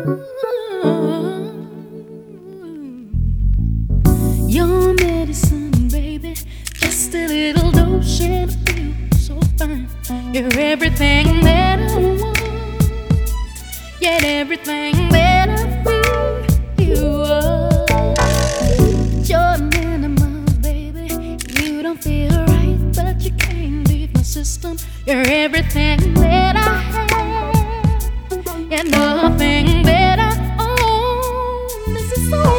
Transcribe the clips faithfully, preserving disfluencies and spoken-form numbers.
Your medicine, baby, just a little dose and I feel so fine. You're everything that I want, yet everything that I feel you are. You're minimal, baby. You don't feel right, but you can't leave my system. You're everything that I have, and nothing that I own. This is so wrong.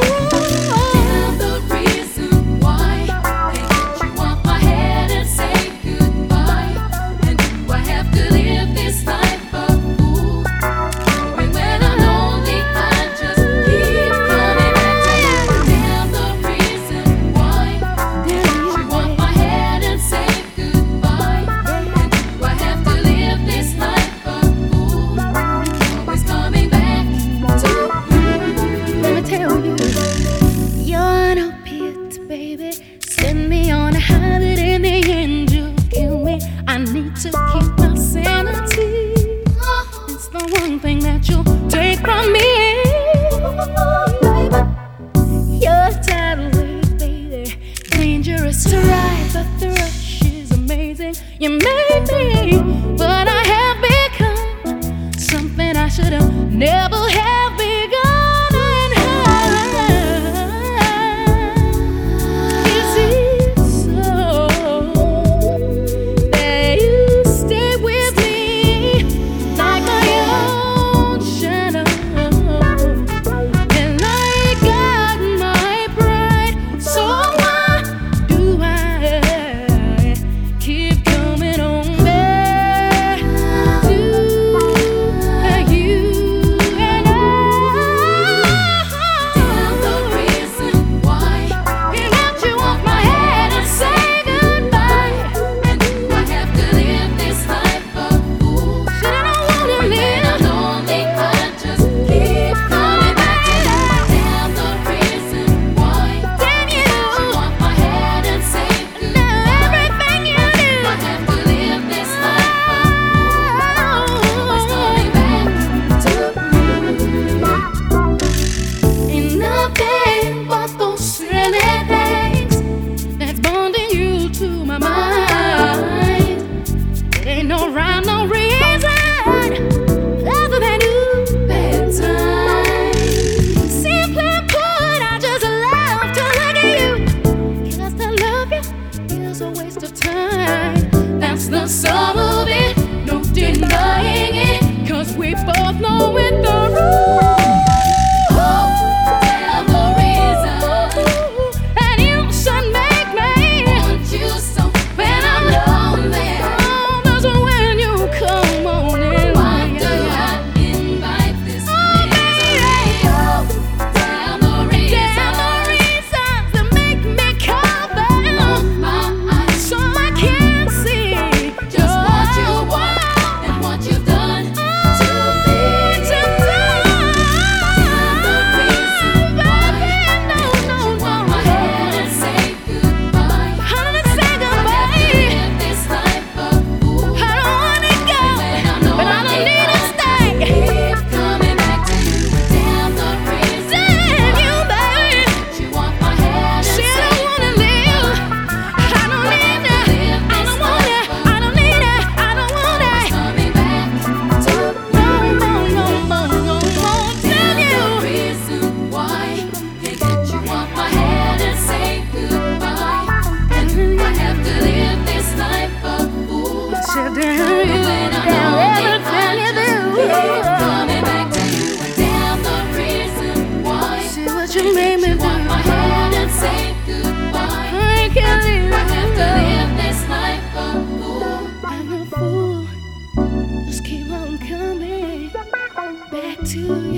Send me on a high, but in the end you'll kill me. I need to keep my sanity. It's the one thing that you'll take from me, baby. You're a tidal wave, baby, dangerous to ride, but the rush is amazing. You made me what I have become, something I should have never have begun. No rhyme, no reason, other than you, bedtime. Simply put, I just love to look at you. Cause to love you is a waste of time. That's the sum of it, no denying it. Cause we both know it the rule. You made me do. Want my hand and say goodbye. I can't leave. I have to live this life a fool. I'm a fool. Just keep on coming back to you.